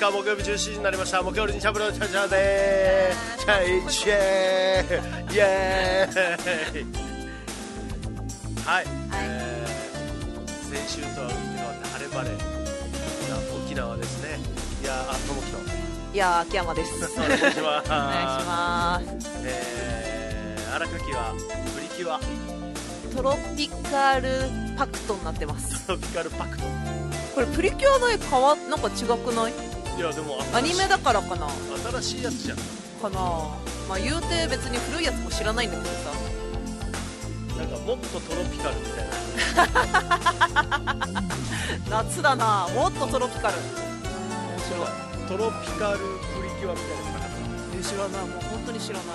か。木曜日17時になりました。木曜日にチャブロチャチャでーチャイチェーイエーイはい、先週とは打って変わって晴れ晴れな沖縄ですね。いやー、ともきのいやー、秋山です。 お願いします。 お願いします。 荒垣はプリキュアトロピカルパクトになってます。 トロピカルパクト。 これプリキュアの絵なんか違くない？ いやでもアニメだからかな。 新しいやつじゃんかな。まあ言うて別に古いやつも知らないんだけどさ。 なんかもっとトロピカルみたいな。 夏だな。もっとトロピカル。面白い。 トロピカルプリキュアみたいなやつなかった？ 知らない。もう本当に知らない。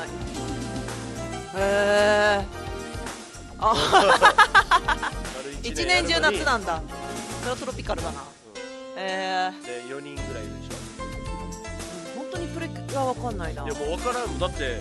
へー。あ一年中夏なんだ。それはトロピカルだな。で 4人ぐらいいるでしょ。本当にプリキュアわかんないな。 いやもう分からんもん。だって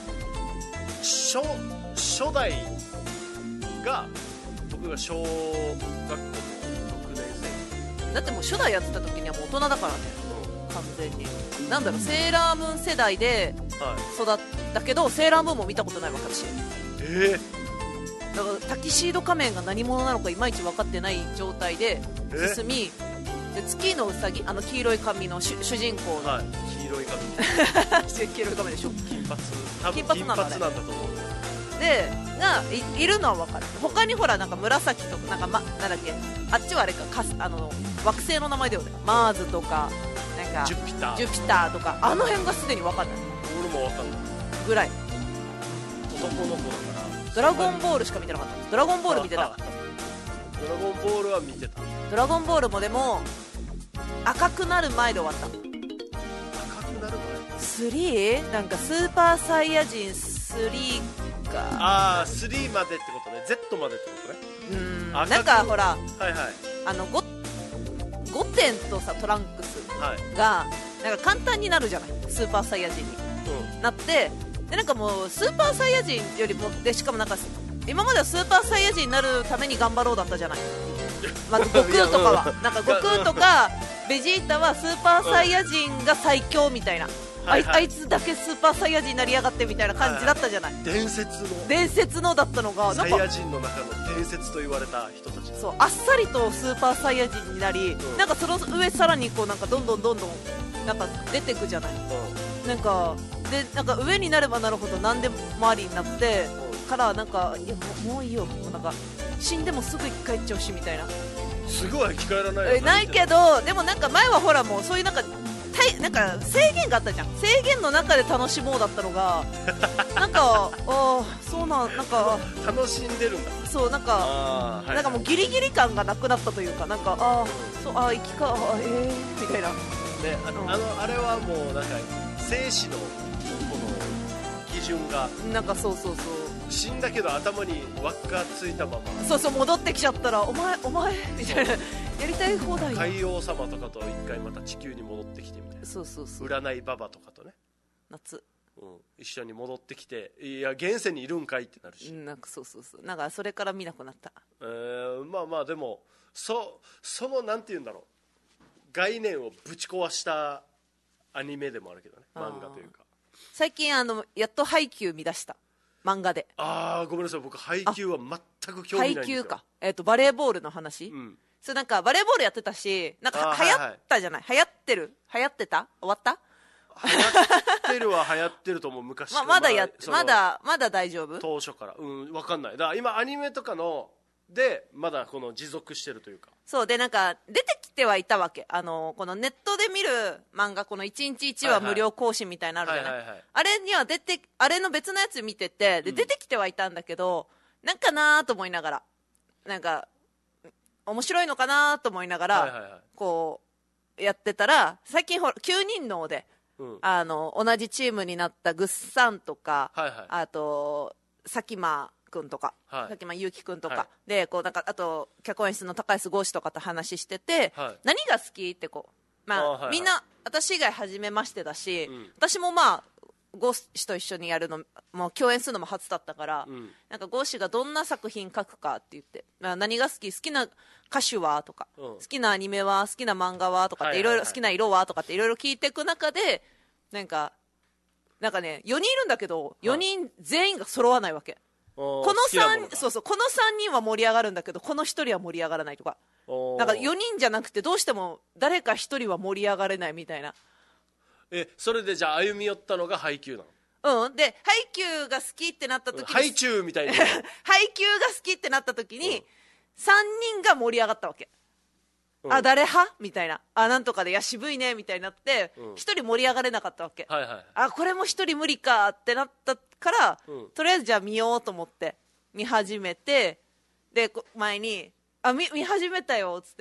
初代が僕が小学校の6年生だってもう初代やってた時にはもう大人だからね、完全に。なんだろう、セーラームーン世代で育ったけど、セーラームーンも見たことないわけ私。だからタキシード仮面が何者なのかいまいち分かってない状態で進み、で月のうさぎ、黄色い髪の主人公の、 黄色い髪黄色い髪でしょ。 金髪、多分金髪なんだと思う。 でいるのは分かる。他にほらなんか紫とかなんだっけ、あっちはあれか、惑星の名前だよね。マーズとかなんかジュピターとか、あの辺がすでに分かんない。 俺も分かんないぐらい。 男の子だからドラゴンボールしか見てなかった。ドラゴンボール見てた。 ドラゴンボールは見てた。 ドラゴンボールもでも赤くなる前で終わった。 赤くなる前 3？ なんかスーパーサイヤ人3か。 3までってことね。 Z までってことね。 なんかほら、 はいはい、 5点とさトランクスがなんか簡単になるじゃない、スーパーサイヤ人に、なって、でなんかもうスーパーサイヤ人よりもで、しかもなんか今まではスーパーサイヤ人になるために頑張ろうだったじゃない。まず悟空とかはなんか悟空とかベジータはスーパーサイヤ人が最強みたいな、あいつだけスーパーサイヤ人になりやがってみたいな感じだったじゃない。 伝説のだったのがサイヤ人の中の伝説と言われた人たち、 そうあっさりとスーパーサイヤ人になり、なんかその上さらにこうなんかどんどんなんか出てくじゃない、なんかでなんか上になればなるほど何でもありになってからなんか、いやもういいよ、なんか死んでもすぐ生き返っちゃうしみたいな。 すごい生き返らないよないけど、でもなんか前はほらもうそういうなんか制限があったじゃん。制限の中で楽しもうだったのがなんかそうなんか楽しんでるんだ。 そうなんかなんかもうギリギリ感がなくなったというか、なんかそう生きかみたいな。 であれはもうなんか生死のこの基準がなんかそう死んだけど頭に輪っかついたまま、 そう戻ってきちゃったらお前みたいな、やりたい放題。 海王様とかと一回また地球に戻ってきてみたいな。 そう占いババとかとね、 夏、 一緒に戻ってきて、いや現世にいるんかいってなるし、 なんかそうなんかそれから見なくなった。 まあでもそのなんていうんだろう、概念をぶち壊したアニメでもあるけどね、漫画というか。最近やっとハイキュー見出した漫画で。 ごめんなさい、僕ハイキューは全く興味ないんですよ。 ハイキューか、バレーボールの話、そうなんかバレーボールやってたし、なんか流行ったじゃない、流行ってた、終わった、 流行ってると思う昔から。 まだ大丈夫、 当初から分かんない。だから今アニメとかのでまだこの持続してるというか。 そうでなんか出てきてはいたわけ。このネットで見る漫画、この1日1話無料更新みたいなのあるじゃない、あれにはあれの別のやつ見てて、で出てきてはいたんだけど、なんかなと思いながら、なんか面白いのかなと思いながら、こうやってたら、最近ほら9人ので、同じチームになったグッサンとか、あと佐喜真君とか、佐喜真祐希君とか、でこうなんかあと脚本演出の高安剛志とかと話してて、何が好きってこう、みんな私以外初めましてだし、私もまあゴーシと一緒にやるのもう共演するのも初だったから、なんかゴーシがどんな作品書くかって言って、何が好きな歌手はとか、好きなアニメは好きな漫画はとかっていろいろ好きな色はとかっていろいろ聞いていく中でなんかね4人いるんだけど4人全員が揃わないわけ。この3人は盛り上がるんだけどこの1人は盛り上がらないとか、なんか4人じゃなくてどうしても誰か1人は盛り上がれないみたいな。 それでじゃあ歩み寄ったのがハイキューなの？ でハイキューが好きってなった時にハイチューみたいなハイキューが好きってなった時に、3人が盛り上がったわけ、誰派みたいな、なんとかでいや渋いねみたいになって、1人盛り上がれなかったわけ、これも1人無理かってなったから、とりあえずじゃあ見ようと思って見始めて、で前に見始めたよっつって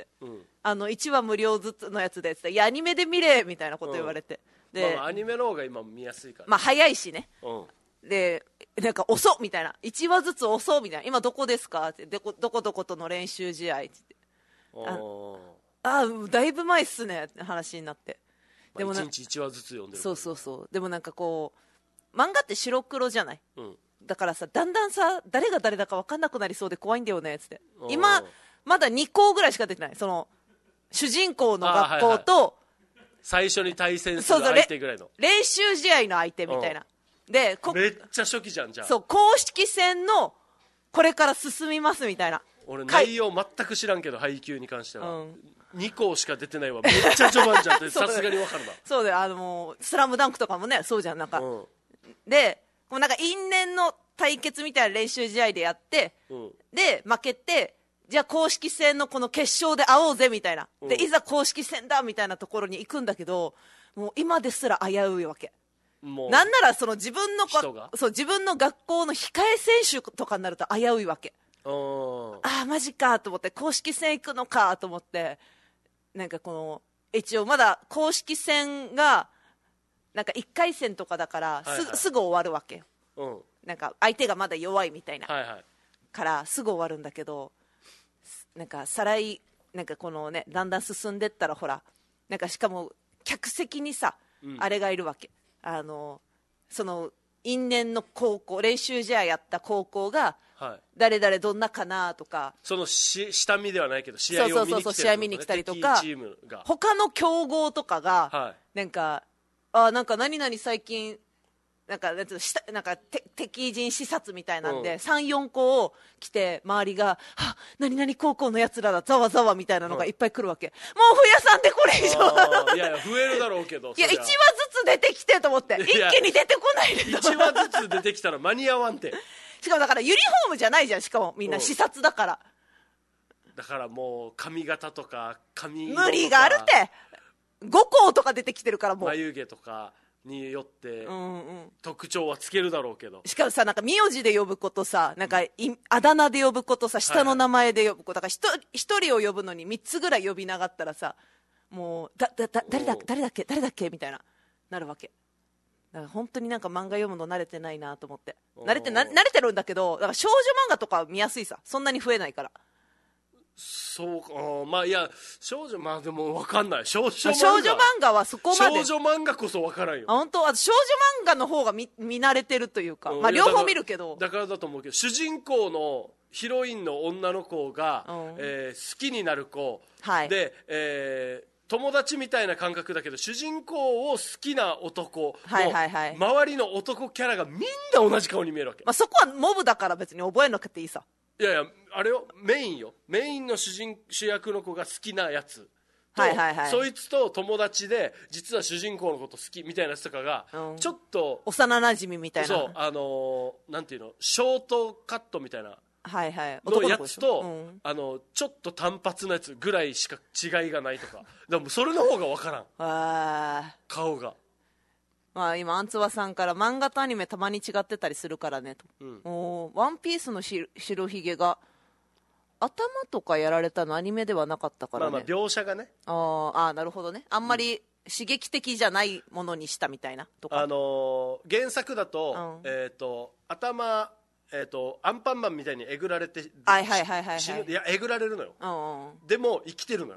、1話無料ずつのやつでっつって、いやアニメで見れみたいなこと言われて、でアニメの方が今見やすいから、 早いしね、でなんか遅っみたいな、1話ずつ遅っみたいな、今どこですかってどことの練習試合って言って、だいぶ前っすねって話になって、 でも1日1話ずつ読んでる、 そうでもなんかこう漫画って白黒じゃない、だからさだんだんさ誰が誰だか分かんなくなりそうで怖いんだよねっつって、今まだ2校ぐらいしか出てない、その主人公の学校と、 最初に対戦する相手ぐらいの練習試合の相手みたいな、でめっちゃ初期じゃん。じゃあ公式戦のこれから進みますみたいな。 俺内容全く知らんけど配球に関しては、2校しか出てないわ、めっちゃ序盤じゃんってさすがに分かるな。 そうだよ、もうスラムダンクとかもねそうじゃん、なんか、でもうなんか因縁の対決みたいな練習試合でやって、で負けて、じゃあ公式戦のこの決勝で会おうぜみたいな、でいざ公式戦だみたいなところに行くんだけど、もう今ですら危ういわけ。なんならその自分の学校の控え選手とかになると危ういわけ。マジかと思って、公式戦行くのかと思って、なんかこの一応まだ公式戦がなんか1回戦とかだから、すぐ終わるわけよ、なんか相手がまだ弱いみたいな、からすぐ終わるんだけど、なんかなんかこのねだんだん進んでったら、ほらなんかしかも客席にさ、あれがいるわけ、その因縁の高校、練習試合やった高校が、誰々どんなかなとか、 その下見ではないけど試合を見に来たりとか、 他の強豪とかが、なんかなんか何々最近なんか敵陣視察みたいなんで、3、4校を来て、周りが何々高校のやつらだざわざわみたいなのがいっぱい来るわけ、もう増やさんでこれ以上いや増えるだろうけど、 いや1話ずつ出てきてと思って、一気に出てこないで 1話ずつ出てきたら間に合わんてしかもだからユニフォームじゃないじゃん、しかもみんな視察だから、 だからもう髪型とか髪無理があるって5校とか出てきてるから、もう眉毛とかによって特徴はつけるだろうけど、 しかもさ、なんか名字で呼ぶことさ、なんかあだ名で呼ぶことさ、下の名前で呼ぶこと、だから一人を呼ぶのに3つぐらい呼びながったらさ、もう誰だっけみたいななるわけ。だから本当になんか漫画読むの慣れてないなと思って、慣れてるんだけど、だから少女漫画とか見やすいさ、そんなに増えないから。 そうか、いや少女、でも分かんない、少女漫画はそこまで、 少女漫画こそ分からんよ。 本当、少女漫画の方が見慣れてるというか、両方見るけど、 だからだと思うけど、主人公のヒロインの女の子が、好きになる子、で、友達みたいな感覚だけど、主人公を好きな男の周りの男キャラがみんな同じ顔に見えるわけ、 そこはモブだから別に覚えなくていいさ。 いやあれよ、メインの主役の子が好きなやつと、そいつと友達で実は主人公のこと好きみたいなやつとかが、ちょっと幼なじみみたいな、 そうなんていうの、ショートカットみたいなのやつと、ちょっと単発のやつぐらいしか違いがないとか、でもそれの方が分からん、顔が。 今アンツワさんから漫画とアニメたまに違ってたりするからねと、ワンピースの白ひげが頭とかやられたのアニメではなかったからね、 描写がね、 なるほどね、あんまり刺激的じゃないものにしたみたいなとか、 原作だと、頭アンパンマンみたいにえぐられて死ぬ、いやえぐられるのよ、でも生きてるのよ、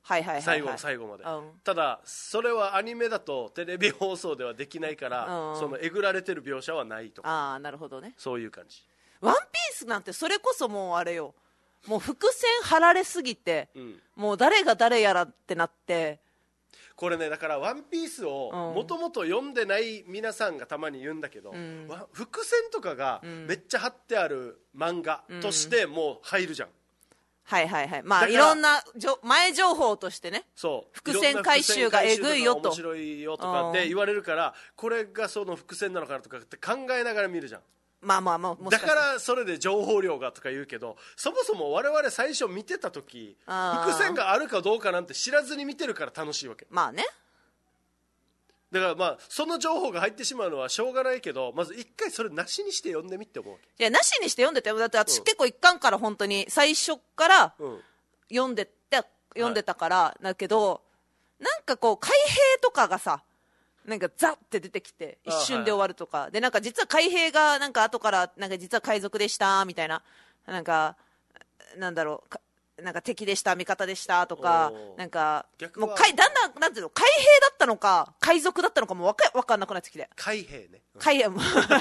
はいはいはい、はい、 最後の最後まで、 うん、 ただそれはアニメだとテレビ放送ではできないから、そのえぐられてる描写はないとか、 ああなるほどね、 そういう感じ。 ワンピースなんてそれこそもうあれよ、もう伏線張られすぎて、もう誰が誰やらってなって、 これねだからワンピースをもともと読んでない皆さんがたまに言うんだけど、伏線とかがめっちゃ貼ってある漫画としてもう入るじゃん、 はいはいはい、まあいろんな前情報としてね、 そう伏線回収がえぐいよと面白いよとかで言われるから、これがその伏線なのかなとかって考えながら見るじゃん。 まあまあまあ、もしかしただからそれで情報量がとか言うけど、そもそも我々最初見てた時伏線があるかどうかなんて知らずに見てるから楽しいわけ。 まあね、 だからまあその情報が入ってしまうのはしょうがないけど、まず一回それなしにして読んでみって思うわけ。 いやなしにして読んでて、だって私結構一巻から本当に最初から読んでたから、だけどなんかこう海兵とかがさ、なんかザッて出てきて一瞬で終わるとか、でなんか実は海兵がなんか後からなんか実は海賊でしたみたいな、なんかなんだろう、なんか敵でした味方でしたとか、なんかもうだんだんなんていうの、海兵だったのか海賊だったのかも分かんなくなってきて、 海兵ね、 海兵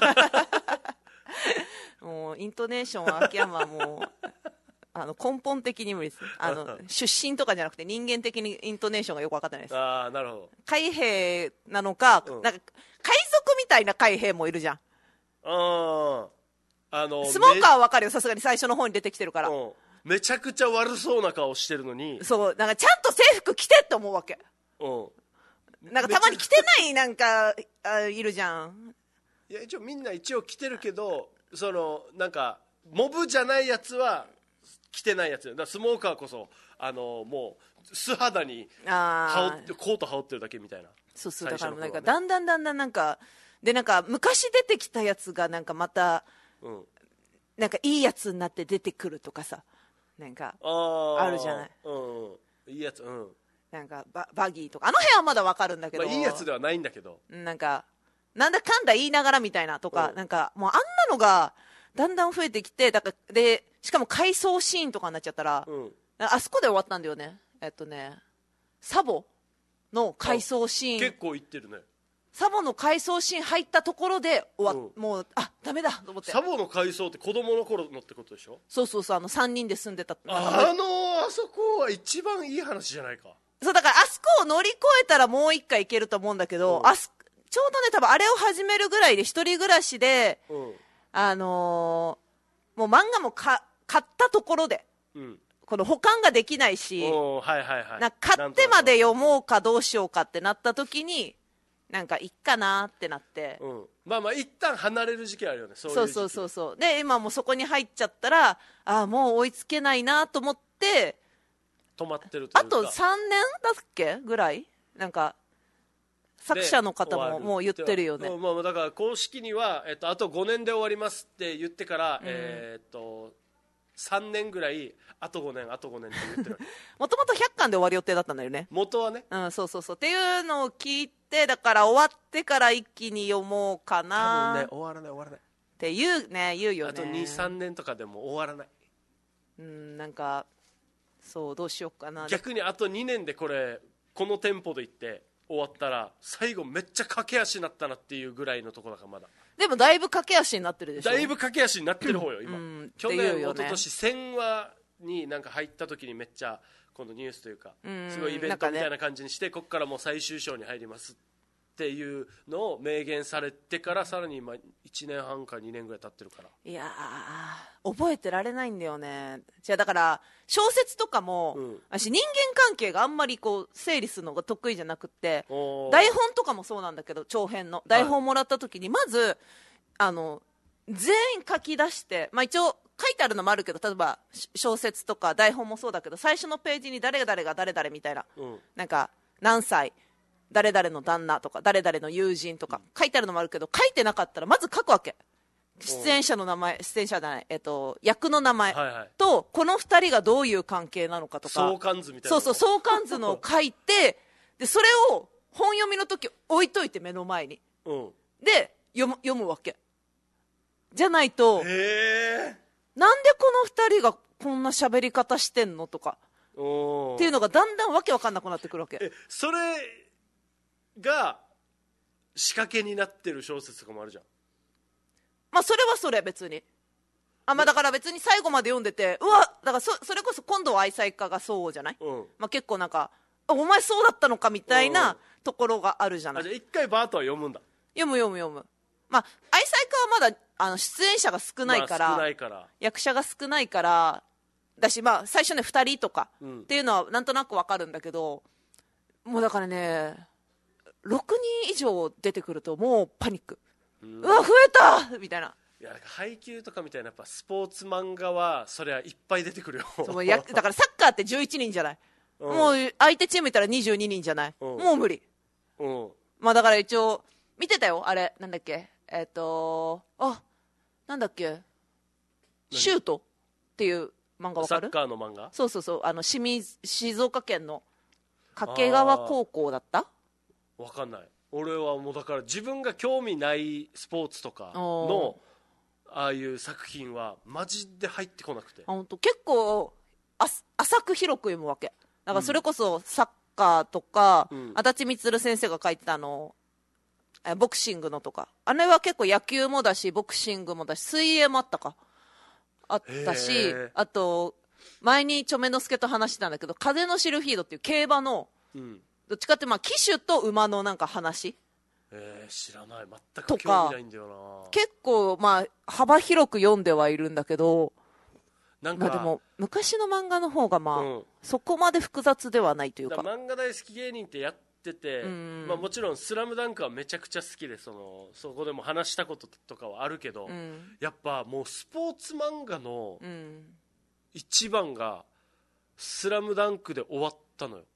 もうイントネーションは秋山はもう根本的に無理です。出身とかじゃなくて人間的にイントネーションがよく分かってないです。 ああなるほど。 海兵なのか、なんか海賊みたいな海兵もいるじゃん。スモーカーは分かるよ、さすがに最初の方に出てきてるから、 めちゃくちゃ悪そうな顔してるのに、 そうなんかちゃんと制服着てって思うわけ。なんかたまに着てないなんかいるじゃん。 いやみんな一応着てるけど、そのなんかモブじゃないやつは着てないやつだから、スモーカーこそもう素肌にコート羽織ってるだけみたいな。 そうそう、だからなんかだんだんなんかで、なんか昔出てきたやつがなんかまた、なんかいいやつになって出てくるとかさ、なんかあるじゃない。 いいやつ、 なんかバギーとかあの辺はまだわかるんだけど、 いいやつではないんだけど、 なんかなんだかんだ言いながらみたいなとか、なんかもうあんなのがだんだん増えてきて、だからでしかも回想シーンとかになっちゃったら、あそこで終わったんだよね。サボの回想シーン、 結構いってるね。 サボの回想シーン入ったところでもうダメだと思って。 サボの回想って子供の頃のってことでしょ。 そうそうそう、3人で住んでたあそこは一番いい話じゃないか。 そうだからあそこを乗り越えたらもう一回いけると思うんだけど、ちょうどね多分あれを始めるぐらいで一人暮らしで、もう漫画も買ったところで、この保管ができないし、買ってまで読もうかどうしようかってなった時になんかいっかなってなって、 まあまあ一旦離れる時期あるよね。 そうで今もうそこに入っちゃったらもう追いつけないなと思って止まってるというか、 あと3年だっけぐらい、なんか作者の方ももう言ってるよね。 だから公式には、あと5年で終わりますって言ってから、3年ぐらいあと5年って言ってるもともと100巻で終わる予定だったんだよね、 元はね。 そうっていうのを聞いて、だから終わってから一気に読もうかな。 多分ね終わらないって言うよね。 あと 2,3 年とかでも終わらない。 なんかそうどうしようかな。 逆にあと2年でこのテンポでいって終わったら最後めっちゃ駆け足になったなっていうぐらいのところだから。まだでもだいぶ駆け足になってるでしょ。 だいぶ駆け足になってる方よ今、去年一昨年1000話になんか入った時にめっちゃこのニュースというか、すごいイベントみたいな感じにして、ここからもう最終章に入りますっていうのを明言されてから、さらに今1年半か2年ぐらい経ってるから。いや覚えてられないんだよね。じゃあだから小説とかも、私人間関係があんまりこう整理するのが得意じゃなくって、台本とかもそうなんだけど、長編の台本もらった時にまず全員書き出して、一応書いてあるのもあるけど、例えば小説とか台本もそうだけど、最初のページに誰々が誰々みたいな、なんか何歳誰々の旦那とか誰々の友人とか書いてあるのもあるけど、書いてなかったらまず書くわけ。出演者の名前、出演者じゃない、役の名前と、この2人がどういう関係なのかとか、 相関図みたいな。 相関図のを書いてでそれを本読みの時置いといて目の前に、で読むわけじゃないと、なんでこの2人がこんな喋り方してんのとか、 っていうのがだんだんわけわかんなくなってくるわけ。 それが仕掛けになってる小説とかもあるじゃん。 まあそれはそれ別にまあだから別に最後まで読んでてうわだからそれこそ今度は愛妻家がそうじゃない、まあ、結構なんかお前そうだったのかみたいなところがあるじゃない。 じゃあ一回バートは読むんだ。 読むまあ愛妻家はまだ出演者が少ないから、 少ないから役者が少ないからだし、まあ最初ね2人とかっていうのはなんとなくわかるんだけど、もうだからね6人以上出てくるともうパニック、うわ増えたみたいな。 いやなんか配球とかみたいなやっぱスポーツ漫画はそれはいっぱい出てくるよ。 そうだからサッカーって11人じゃない、もう相手チームいたら22人じゃない、もう無理、まあだから一応見てたよあれなんだっけなんだっけシュートっていう漫画わかる？ サッカーの漫画？ そう静岡県の掛川高校だった？ わかんない。俺はもうだから自分が興味ないスポーツとかのああいう作品はマジで入ってこなくて、 本当結構浅く広く読むわけだから、それこそサッカーとか、足立満先生が書いてたボクシングのとか、あれは結構野球もだしボクシングもだし水泳もあったし、あと前にチョメノスケと話してたんだけど風のシルフィードっていう競馬の、どっちかってまあ騎手と馬のなんか話、 知らない、全く興味ないんだよな。 結構まあ幅広く読んではいるんだけど、 なんかまあ、でも昔の漫画の方がまあ、そこまで複雑ではないというか、 漫画大好き芸人ってやってて、まあ、もちろん「スラムダンクはめちゃくちゃ好きでそこでも話したこととかはあるけど、やっぱもうスポーツ漫画の一番が「スラムダンクで終わったのよ。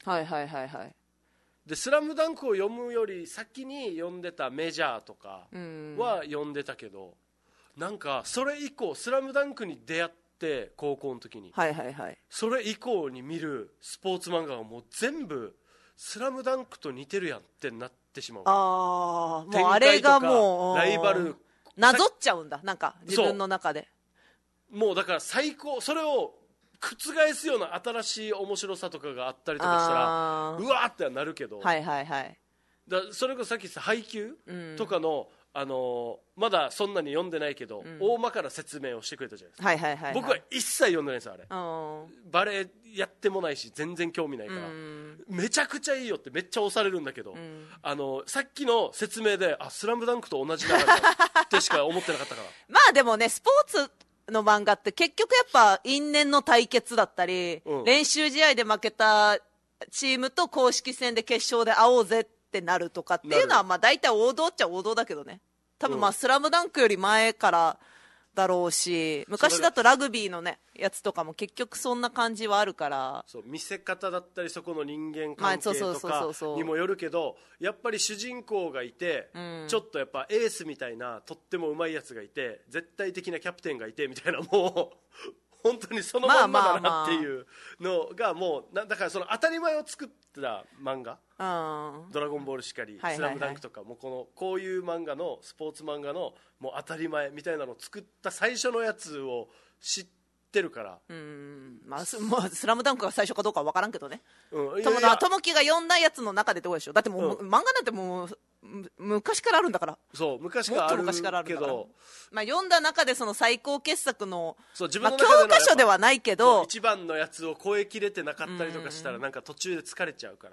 で「スラムダンクを読むより先に読んでたメジャーとかは読んでたけど、なんかそれ以降「スラムダンクに出会って高校の時に、それ以降に見るスポーツ漫画がもう全部「スラムダンクと似てるやんってなってしまう。 もうあれがもうライバルなぞっちゃうんだ、なんか自分の中で。 もうだから最高、それを覆すような新しい面白さとかがあったりとかしたらうわーってはなるけど、それこそさっき言った配球とかの、まだそんなに読んでないけど、大まかな説明をしてくれたじゃないですか。僕は一切読んでないんですよあれ。バレエやってもないし全然興味ないから、めちゃくちゃいいよってめっちゃ押されるんだけど、さっきの説明でスラムダンクと同じだなってしか思ってなかったからまあでもねスポーツの漫画って結局やっぱ因縁の対決だったり、練習試合で負けたチームと公式戦で決勝で会おうぜってなるとかっていうのはまあ大体王道っちゃ王道だけどね、多分まあスラムダンクより前からだろうし、昔だとラグビーのねやつとかも結局そんな感じはあるから、 そう見せ方だったりそこの人間関係とかにもよるけど、やっぱり主人公がいて、ちょっとやっぱエースみたいなとってもうまいやつがいて、絶対的なキャプテンがいてみたいな、もう本当にそのまんまだなっていうのがもうだからその当たり前を作った漫画、ドラゴンボールしかり、スラムダンクとかもこういう漫画のスポーツ漫画のもう当たり前みたいなのを作った最初のやつを知ってるから、 まあ、スラムダンクが最初かどうかは分からんけどね、友樹が読んだやつの中でどうでしょう。だってもう、漫画なんてもう昔からあるんだから。 そう昔からあるけど、 まあ、読んだ中でその最高傑作の自分の教科書ではないけど一番のやつを超えきれてなかったりとかしたらなんか途中で疲れちゃうから。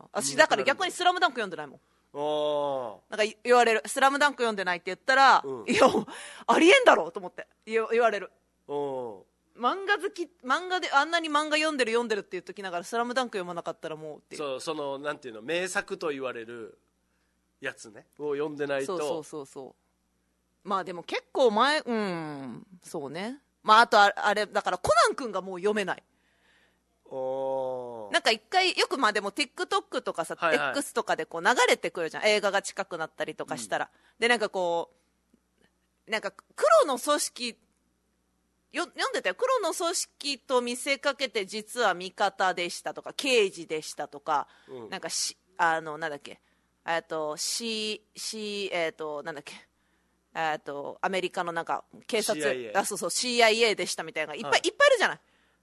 私だから逆にスラムダンク読んでないもん。なんか言われる、スラムダンク読んでないって言ったら、いやありえんだろうと思って言われる。漫画であんなに漫画読んでるって言っときながらスラムダンク読まなかったらもうっていう、 そのなんていうの、名作と言われるやつねを読んでないと。 そうまあでも結構前そうね。まああとあれだからコナン君がもう読めない。なんか一回よくまあでも TikTok とかさ、X とかでこう流れてくるじゃん、映画が近くなったりとかしたら、でなんかこうなんか黒の組織読んでたよ。黒の組織と見せかけて実は味方でしたとか刑事でしたとか、なんかなんだっけなんだっけアメリカのなんか警察、そう CIA でしたみたいなのがいっぱいあるじゃない。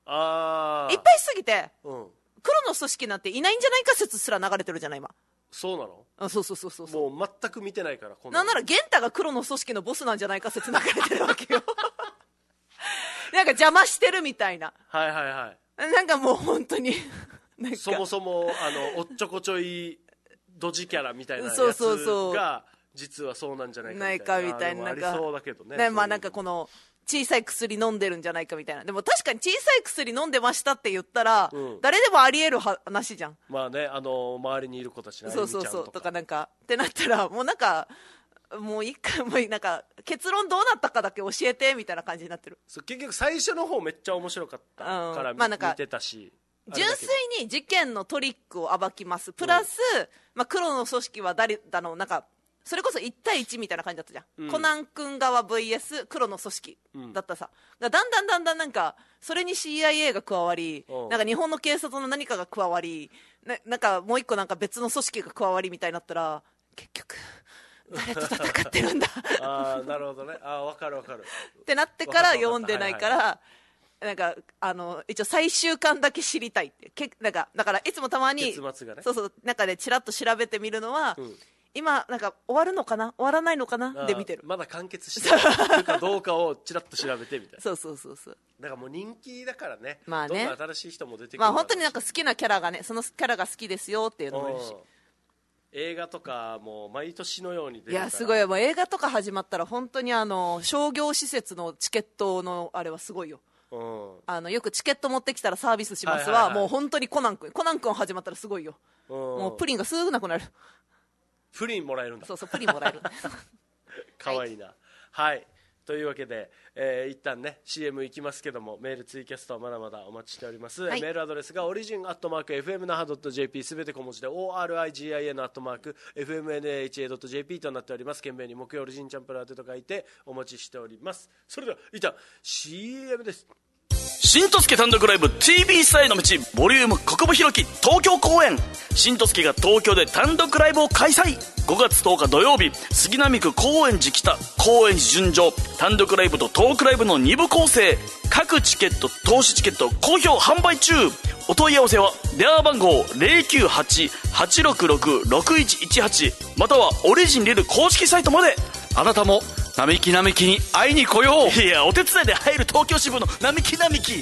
ああ、 いっぱいすぎて、 うん、 黒の組織なんていないんじゃないか説すら流れてるじゃない今。 そうなの？ あ、そうそうそうそう。 もう全く見てないから。 なんなら玄太が黒の組織のボスなんじゃないか説流れてるわけよなんか邪魔してるみたいな。 はいはいはい。 なんかもう本当になんかそもそもおっちょこちょいドジキャラみたいなやつが実はそうなんじゃないかみたいな。ありそうだけどね。 まあなんかこの小さい薬飲んでるんじゃないかみたいな。でも確かに小さい薬飲んでましたって言ったら、誰でもあり得る話じゃん。 まあね、周りにいる子たちのそうそうそうとかなんかってなったらもうなんかもう一回もなんか結論どうなったかだけ教えてみたいな感じになってる。 そう、結局最初の方めっちゃ面白かったから、まあ、見てたし、 純粋に事件のトリックを暴きますプラス、まあ、黒の組織は誰だのなんかそれこそ1対1みたいな感じだったじゃん、コナン君側 VS 黒の組織だったさ、だんだんなんかそれに CIA が加わり、なんか日本の警察の何かが加わり、なんかもう一個なんか別の組織が加わりみたいになったら結局誰と戦ってるんだああなるほどね、ああ分かるってなってから読んでないから、なんか一応最終巻だけ知りたいってなんかだからいつもたまに結末がね、 そうそう中でチラッと調べてみるのは、今なんか終わるのかな終わらないのかなで見てる、 まだ完結してるかどうかをチラッと調べてみたいなそうだからもう人気だからね、 まあね、 どんどん新しい人も出てくる、 まあ本当になんか好きなキャラがね、そのキャラが好きですよっていうのもいるし、 映画とかも毎年のように出るから、 いやすごい、もう映画とか始まったら本当に商業施設のチケットのあれはすごいよ、よくチケット持ってきたらサービスしますは、もう本当にコナン君始まったらすごいよ、もうプリンがすぐなくなる、 プリンもらえるんだ、 そうプリンもらえるかわいいな、はいというわけで、一旦ね CM 行きますけども、メールツイキャストはまだまだお待ちしております、メールアドレスがオリジン@fmnaha.jp すべて小文字で origin@fmnaha.jp となっております。懸命に木曜オリジンチャンプラーテと書いてお待ちしております。それでは一旦 CM です。 新とすけ単独ライブ TV スタへの道ボリューム国分弘樹東京公演、新とすけが東京で単独ライブを開催。5月10日土曜日、杉並区高円寺北、高円寺純情、単独ライブとトークライブの2部構成。各チケット、投資チケット好評販売中。お問い合わせは電話番号 098-866-6118 またはオリジンリル公式サイトまで。あなたも並木並木に会いに来よう。いや、お手伝いで入る東京支部の並木並木。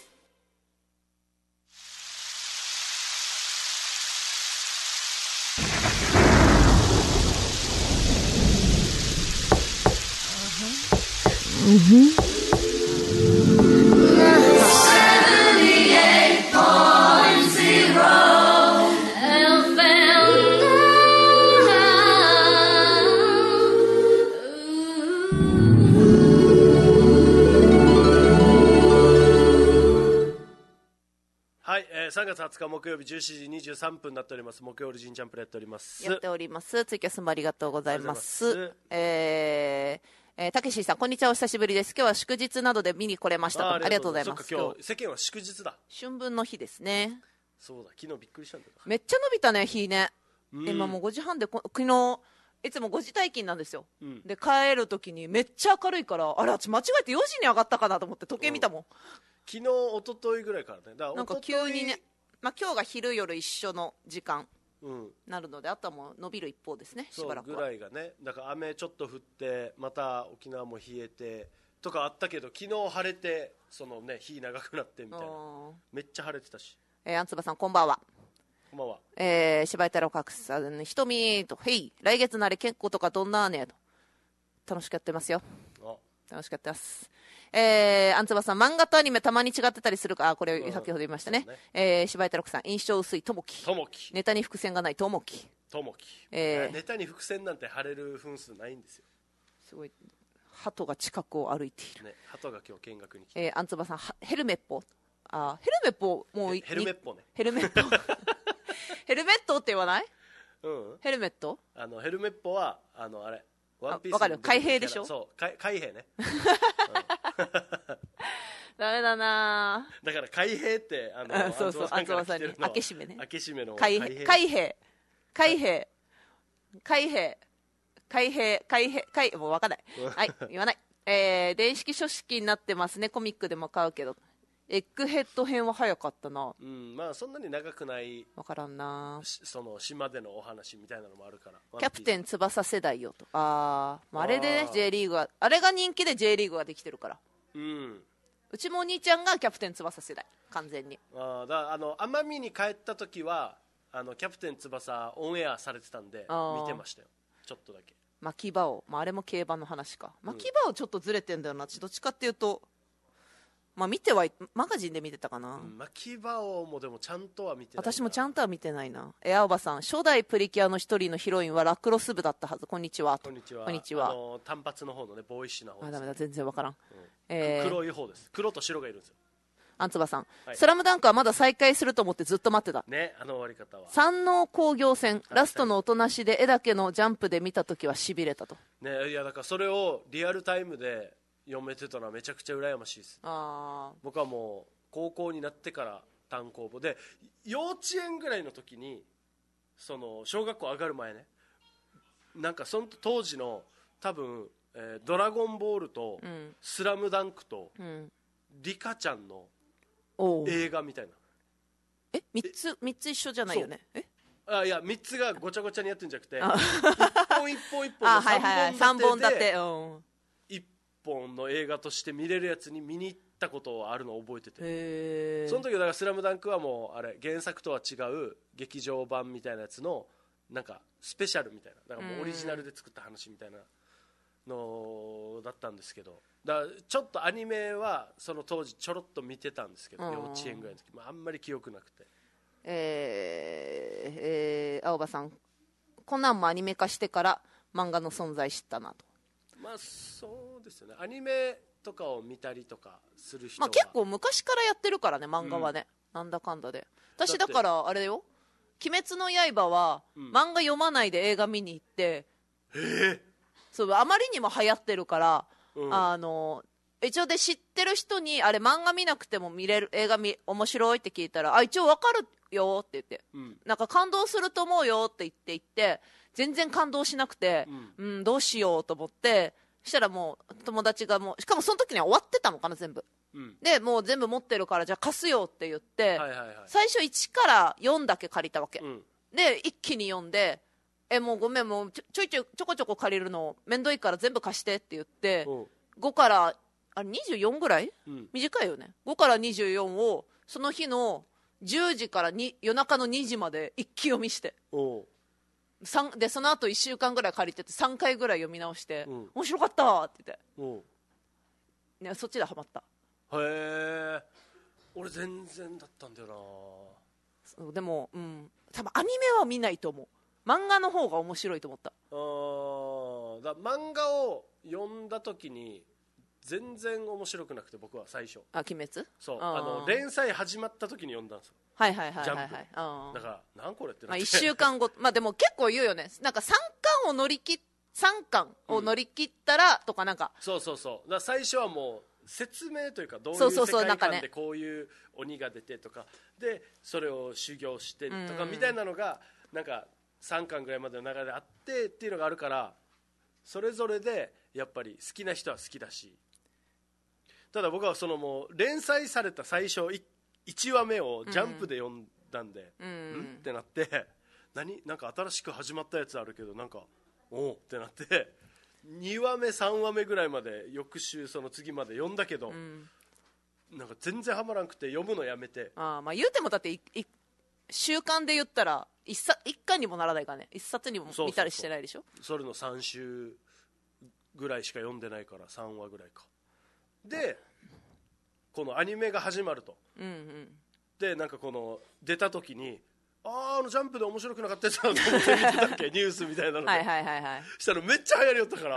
3月20日木曜日17時23分になっております。木曜オリジンチャンプルやっております。 やっております。ツイキャスもありがとうございます。たけしさん、こんにちは、お久しぶりです。今日は祝日などで見に来れました。ありがとうございます。 今日世間は祝日だ。 春分の日ですね。 そうだ、昨日びっくりしたんだよ。 めっちゃ伸びたね、日ね。今もう5時半で、昨日いつも5時退勤なんですよ、で帰る時にめっちゃ明るいから、あれ私間違えて4時に上がったかなと思って時計見たもん、 昨日一昨日ぐらいからね、 なんか急にね、まあ、今日が昼夜一緒の時間なるので、あとはもう伸びる一方ですね、しばらくはぐらいがね。だから雨ちょっと降ってまた沖縄も冷えてとかあったけど、昨日晴れてそのね日長くなってみたいな、めっちゃ晴れてたし。 あんつばさんこんばんは。 こんばんは。 芝居太郎格差瞳と、へい来月なれ健康とかどんなねと楽しくやってますよ。楽しくやってます。あんつばさん、漫画とアニメたまに違ってたりするか、これ先ほど言いましたね。芝居太郎さん、印象薄いともき、ネタに伏線がないともき、 ネタに伏線なんて貼れる分数ないんですよ。 すごい鳩が近くを歩いている、 ね、鳩が今日見学に来て、 あんつばさん、ヘルメッポ、ヘルメッポもうヘルメッポね、 ヘルメッポヘルメットって言わない？ヘルメット？ ヘルメッポはあれワンピースわかる、海兵でしょ。 そう海兵ねダメだな。 だから海兵ってそうそう、あんつばさんに開け閉めね、 開け閉めの海兵もう分かんないはい言わない。電子書式になってますね、コミックでも買うけどエッグヘッド編は早かったな。 うん、まあそんなに長くない分からんな。 その島でのお話みたいなのもあるから。 キャプテン翼世代よと。あれでね J リーグはあれが人気で J リーグができてるから。 うん、 うちもお兄ちゃんがキャプテン翼世代完全に。 奄美に帰った時はキャプテン翼オンエアされてたんで見てましたよ、ちょっとだけ。 牧場王、あれも競馬の話か。牧場王ちょっとずれてんだよな。どっちかっていうと見てはマガジンで見てたかな。 牧場王もでもちゃんとは見てない。 私もちゃんとは見てないな。青葉さん、初代プリキュアの一人のヒロインはラクロス部だったはず。こんにちは。 こんにちは。こんにちは。単発の方のね、ボーイッシュな方です、ね。 ダメだ、全然わからん。 黒い方です。黒と白がいるんですよ。 アンツバさん、スラムダンクはまだ再開すると思ってずっと待ってた。 ね、終わり方は。 山王工業戦、ラストのおとなしで絵だけのジャンプで見たときはしびれたと。 ね、いやだからそれをリアルタイムで読めてたのはめちゃくちゃ羨ましいです。僕はもう高校になってから単行本で、幼稚園ぐらいの時にその小学校上がる前ね、なんかその当時の多分、ドラゴンボールと、スラムダンクと、リカちゃんの映画みたいな。 3つ一緒じゃないよね。 いや3つがごちゃごちゃにやってるんじゃなくて一本一本一本の3本立てで1本の映画として見れるやつに見に行ったことあるのを覚えてて、その時はだからスラムダンクはもうあれ原作とは違う劇場版みたいなやつのなんかスペシャルみたいな、だからもうオリジナルで作った話みたいなのだったんですけど、だからちょっとアニメはその当時ちょろっと見てたんですけど、幼稚園ぐらいの時、あんまり記憶なくて。 青葉さん、コナンもアニメ化してから漫画の存在知ったなと。 そうですよね。アニメとかを見たりとかする人は、 結構昔からやってるからね、漫画はね、なんだかんだで。私だからあれだよ、鬼滅の刃は、漫画読まないで映画見に行って、そうあまりにも流行ってるから、一応で知ってる人にあれ漫画見なくても見れる映画面白いって聞いたら、一応わかるよって言って、なんか感動すると思うよって言って全然感動しなくて、どうしようと思って、そしたらもう友達がしかもその時には終わってたのかな全部、でもう全部持ってるからじゃあ貸すよって言って、最初1から4だけ借りたわけ、で一気に読んで、もうごめん、もうちょこちょこ借りるのめんどいから全部貸してって言って、5から24ぐらい、短いよね。5から24をその日の10時から夜中の2時まで一気読みして、でその後1週間ぐらい借りてて3回ぐらい読み直して、面白かったって言って、そっちでハマった。 へえ。俺全然だったんだよな。でも、多分アニメは見ないと思う。漫画の方が面白いと思った。 漫画を読んだ時に全然面白くなくて、僕は最初。 鬼滅？ そう連載始まった時に読んだんですよ。ジャンプ。だから何これってなって、 1週間後、でも結構言うよね。なんか3巻を乗り切ったらとか、なんかそうだから最初はもう説明というか、どういう世界観でこういう鬼が出てとかで、それを修行してとかみたいなのがなんか3巻ぐらいまでの流れであってっていうのがあるから、それぞれでやっぱり好きな人は好きだし、ただ僕はそのもう連載された最初1話目をジャンプで読んだんで、ってなって、なんか新しく始まったやつあるけど、なんかおってなって、2話目3話目ぐらいまで翌週その次まで読んだけど、なんか全然ハマらんくて読むのやめて。 言うてもだって週間で言ったら一巻にもならないからね。一冊にも見たりしてないでしょ。 それの3週ぐらいしか読んでないから、3話ぐらいかで、このアニメが始まると、でなんかこの出た時に、ジャンプで面白くなかったやつだと思って見てたっけニュースみたいなので、したらめっちゃ流行りよったから、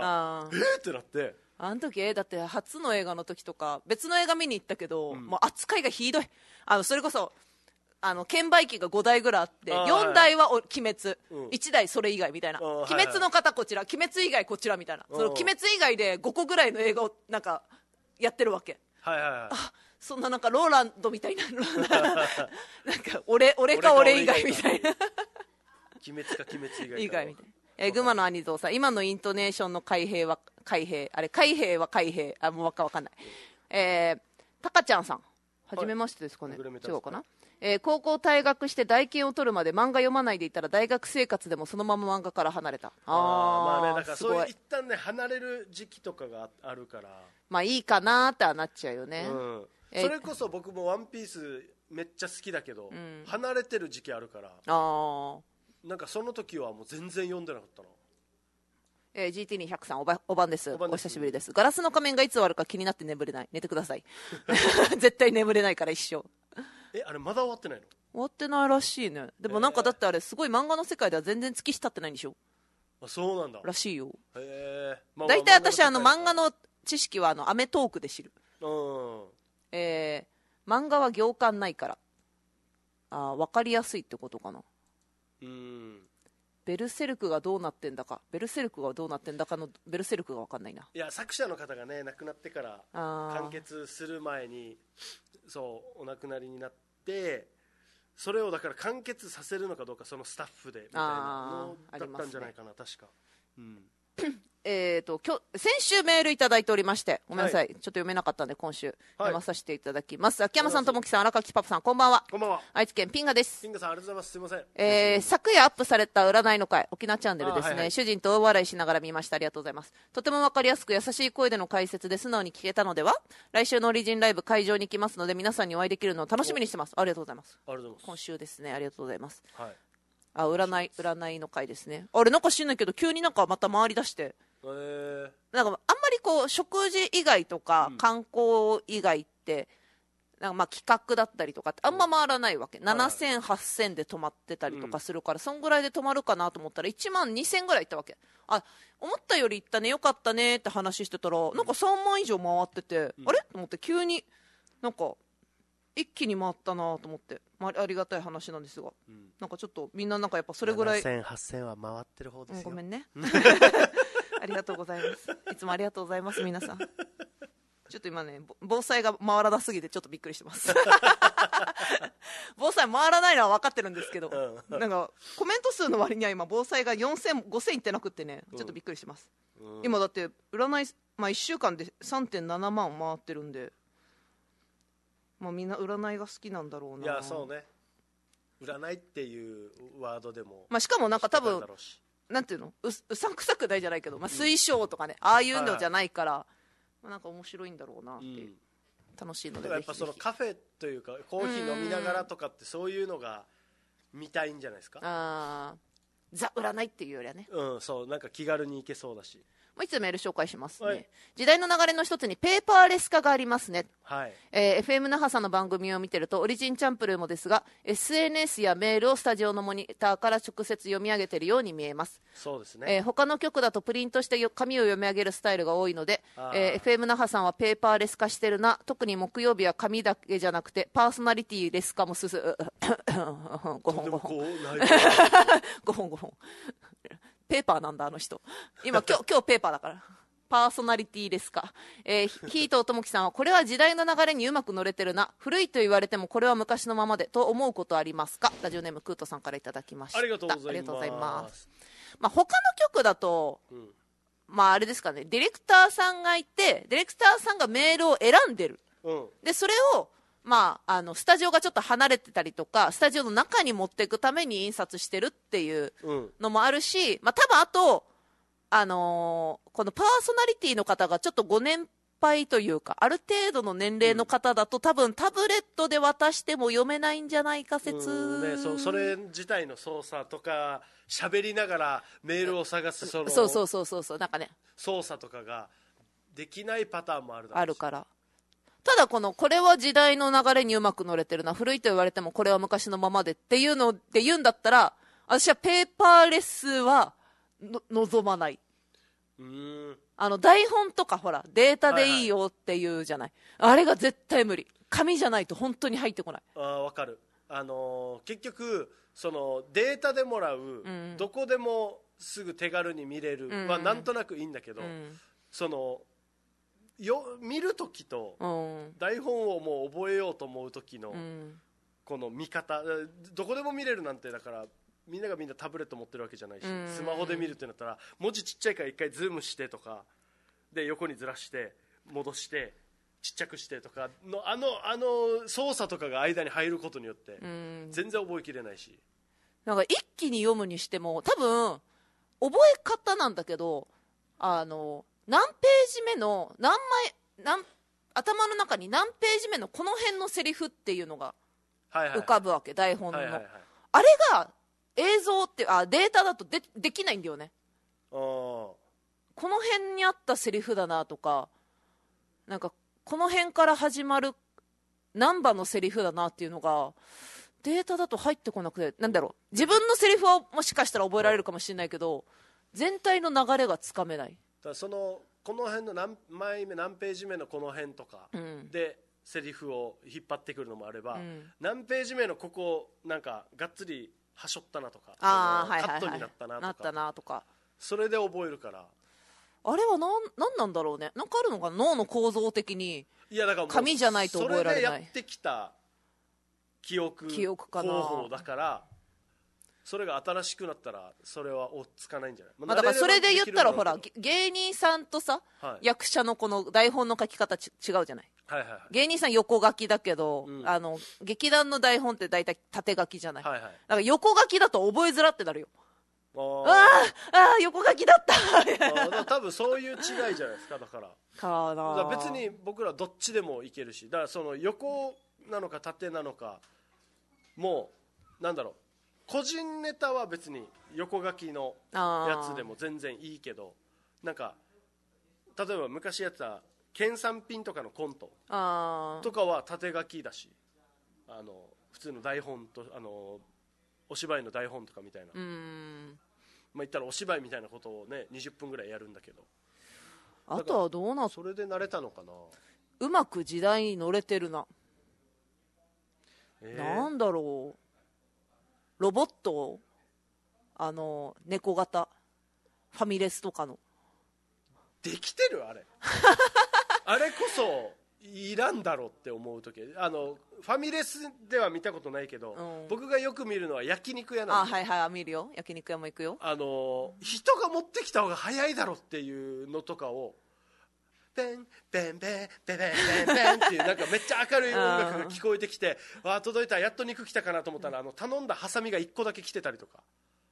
ってなって、 あの時だって初の映画の時とか別の映画見に行ったけど、もう扱いがひどい。それこそ券売機が5台ぐらいあって、4台は鬼滅、1台それ以外みたいな、鬼滅の方こちら、鬼滅以外こちらみたいな、その鬼滅以外で5個ぐらいの映画をなんかやってるわけ。そんななんかローランドみたいななんか俺か俺以外みたいな鬼滅か鬼滅以外みたいな。群馬の兄蔵さん、今のイントネーションの海兵は海兵、もうわかんない。たかちゃんさん、 初めましてですかね、 はい、 違うかな、高校退学して大金を取るまで漫画読まないでいたら大学生活でもそのまま漫画から離れた。 まあね、だからそういう一旦ね離れる時期とかがあるから、 まあいいかなってはなっちゃうよね、 それこそ僕もワンピースめっちゃ好きだけど、離れてる時期あるから、なんかその時はもう全然読んでなかったな。 GT に100さんおばんです。お久しぶりです。ガラスの仮面がいつ終わるか気になって眠れない。寝てください絶対眠れないから一生。 あれまだ終わってないの？ 終わってないらしいね。でもなんかだってあれすごい漫画の世界では全然月日経ってないんでしょ。 そうなんだらしいよ。 だいたい私漫画の知識はアメトークで知る。漫画は行間ないから分かりやすいってことかな。ベルセルクがどうなってんだかのベルセルクが分かんないな。 いや、作者の方がね亡くなってから完結する前にそうお亡くなりになって、それをだから完結させるのかどうかそのスタッフでみたいなのだったんじゃないかな、確か。今日先週メールいただいておりまして、ごめんなさい、ちょっと読めなかったんで今週読まさせていただきます。秋山さん、ともきさん、荒垣パパさん、こんばんは。 こんばんは。 愛知県ピンガです。 ピンガさん、ありがとうございます。すいません。 昨夜アップされた占いの会、沖縄チャンネルですね、主人と大笑いしながら見ました。ありがとうございます。とても分かりやすく優しい声での解説で素直に聞けたのでは。来週のオリジンライブ会場に行きますので、皆さんにお会いできるのを楽しみにしてます。ありがとうございます。今週ですね、ありがとうございます。占いの会ですね。あれなんか知んないけど急になんかまた回り出して、なんかあんまりこう食事以外とか観光以外ってなんかまあ企画だったりとかってあんま回らないわけ、7000、8000で泊まってたりとかするから、そんぐらいで泊まるかなと思ったら1万2000ぐらい行ったわけ。思ったより行ったね、よかったねって話してたら、なんか3万以上回ってて、あれと思って急になんか一気に回ったなと思って、ありがたい話なんですが、なんかちょっとみんななんかやっぱそれぐらい 7000、8000は回ってる方ですよ。 ごめんねありがとうございます。いつもありがとうございます皆さん。ちょっと今ね防災が回らなすぎてちょっとびっくりしてます防災回らないのは分かってるんですけど、なんかコメント数の割には今防災が4000、5000いってなくってね、ちょっとびっくりしてます。今だって占い、1週間で 3.7 万回ってるんで、みんな占いが好きなんだろうな。 いや、そうね、占いっていうワードでも、 しかもなんか多分なんていうの、うさんくさくないじゃないけど、水晶とかね、ああいうのじゃないから、なんか面白いんだろうなっていう、楽しいので、 やっぱそのカフェというかコーヒー飲みながらとかってそういうのが見たいんじゃないですか。 ザ占いっていうよりはね、 そうなんか気軽に行けそうだし。 もう一つメール紹介しますね、時代の流れの一つにペーパーレス化がありますね、FM 那覇さんの番組を見てるとオリジンチャンプルーもですが SNS やメールをスタジオのモニターから直接読み上げているように見えます。 そうですね、 他の局だとプリントして紙を読み上げるスタイルが多いので、FM 那覇さんはペーパーレス化してるな。特に木曜日は紙だけじゃなくてパーソナリティレス化も5本ペーパーなんだあの人今日ペーパーだからパーソナリティですか。ヒートともきさんはこれは時代の流れにうまく乗れてるな、古いと言われてもこれは昔のままでと思うことありますか。ラジオネームクートさんからいただきました。 ありがとうございます。 他の局だと、あれですかね、ディレクターさんがいてディレクターさんがメールを選んでる、でそれをスタジオがちょっと離れてたりとかスタジオの中に持っていくために印刷してるっていうのもあるし、多分あと、このパーソナリティの方がちょっとご年配というかある程度の年齢の方だと、多分タブレットで渡しても読めないんじゃないか説、 それ自体の操作とか喋りながらメールを探すそうなんかね操作とかができないパターンもあるから。ただこれは時代の流れにうまく乗れてるな、古いと言われてもこれは昔のままでっていうので言うんだったら、私はペーパーレスは望まない。台本とかほらデータでいいよっていうじゃない、あれが絶対無理。紙じゃないと本当に入ってこない。 わかる。結局そのデータでもらう、どこでもすぐ手軽に見れるはなんとなくいいんだけど、その見るときと台本をもう覚えようと思うときのこの見方、どこでも見れるなんて、だからみんながみんなタブレット持ってるわけじゃないし、スマホで見るってなったら文字ちっちゃいから一回ズームしてとかで横にずらして戻してちっちゃくしてとかのあの操作とかが間に入ることによって全然覚えきれないし、 なんか一気に読むにしても多分覚え方なんだけど、何ページ目の頭の中に何ページ目のこの辺のセリフっていうのが浮かぶわけ、台本の、あれが映像ってデータだとできないんだよね。この辺にあったセリフだなとか、なんかこの辺から始まる何番のセリフだなっていうのがデータだと入ってこなくて、なんだろう、自分のセリフはもしかしたら覚えられるかもしれないけど全体の流れがつかめない。 だからこの辺の何ページ目のこの辺とかでセリフを引っ張ってくるのもあれば、何ページ目のここなんかがっつりはしょったなとか、カットになったなとか、それで覚えるから。 あれは何なんだろうね。なんかあるのかな、脳の構造的に。 いやだから紙じゃないと覚えられない。 それでやってきた記憶方法だから、それが新しくなったらそれは追っつかないんじゃない。 だからそれで言ったらほら芸人さんとさ、役者のこの台本の書き方違うじゃない。芸人さん横書きだけど、劇団の台本って大体縦書きじゃない。だから横書きだと覚えづらってなるよ。横書きだった多分そういう違いじゃないですか。だから別に僕らどっちでもいけるし、だからその横なのか縦なのかもうなんだろう、個人ネタは別に横書きのやつでも全然いいけど、なんか例えば昔やってた県産品とかのコントとかは縦書きだし、普通の台本とお芝居の台本とかみたいな、言ったらお芝居みたいなことをね20分ぐらいやるんだけど、 あとはどうなそれで慣れたのかな。 うまく時代に乗れてるな。なんだろう、ロボット猫型ファミレスとかのできてるあれあれこそいらんだろうって思う時、ファミレスでは見たことないけど、僕がよく見るのは焼肉屋なんで。 見るよ、焼肉屋も行くよ。 人が持ってきた方が早いだろっていうのとかをペンペンペンペンペンペンっていうなんかめっちゃ明るい音楽が聞こえてきて届いた、やっと肉来たかなと思ったら頼んだハサミが1個だけ来てたりとか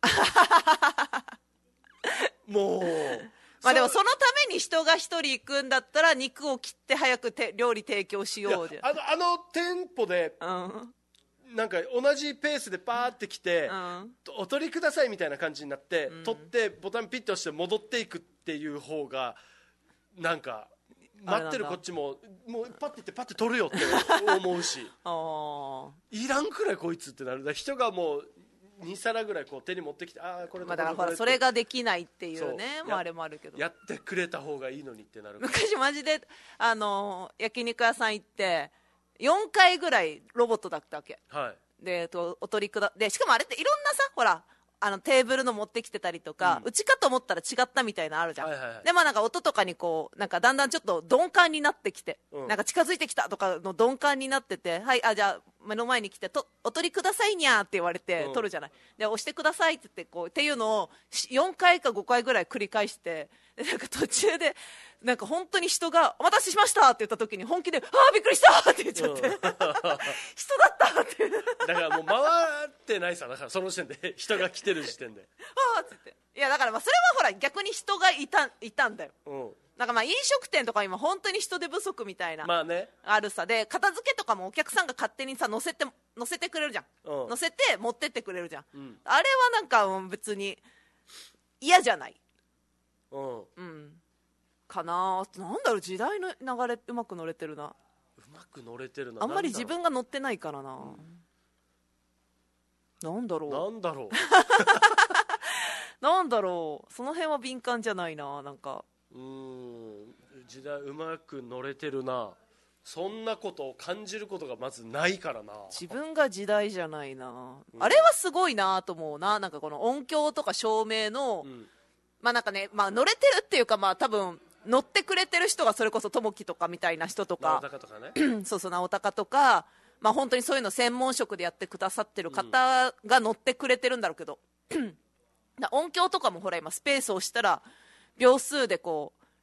もうでもそのために人が一人行くんだったら肉を切って早く料理提供しようで、 店舗で、なんか同じペースでパーって来て、お取りくださいみたいな感じになって、取ってボタンピッと押して戻っていくっていう方がなんか待ってるこっちももうパッていってパッて取るよって思うしいらんくらいこいつってなる。人がもう2皿ぐらいこう手に持ってきて、これだからほらそれができないっていうね、あれもあるけど、 やってくれた方がいいのにってなる。 昔マジで焼肉屋さん行って4回ぐらいロボットだったわけ、でお取りくだで、しかもあれっていろんなさ、ほらテーブルの持ってきてたりとか、うちかと思ったら違ったみたいなのあるじゃん、でなんか音とかにこうなんかだんだんちょっと鈍感になってきて、なんか近づいてきたとかの鈍感になってて、じゃあ目の前に来てお取りくださいにゃーって言われて、取るじゃない。で押してくださいって言ってこうっていうのを4回か5回ぐらい繰り返して、なんか途中でなんか本当に人がお待たせしましたって言った時に本気でびっくりしたって言っちゃって人だったってだからもう回ってないさ、だからその時点で人が来てる時点でって言って、いやだからそれはほら逆に人がいたんだよ、なんか飲食店とか今本当に人手不足みたいな、あるさで、片付けとかもお客さんが勝手にさ乗せてくれるじゃん、乗せて持ってってくれるじゃん、あれはなんか別に嫌じゃない、かな。なんだろう、時代の流れうまく乗れてるな。あんまり自分が乗ってないからな、なんだろうなんだろう、その辺は敏感じゃないな。なんか時代うまく乗れてるな、そんなことを感じることがまずないからな。 自分が時代じゃないな、あれはすごいなと思うな。なんかこの音響とか照明の、なんかね、乗れてるっていうか、多分乗ってくれてる人がそれこそ友樹とかみたいな人とか、 直高とかねそうそう、直高とか、本当にそういうの専門職でやってくださってる方が乗ってくれてるんだろうけど音響とかもほら今スペースを押したら秒数でこう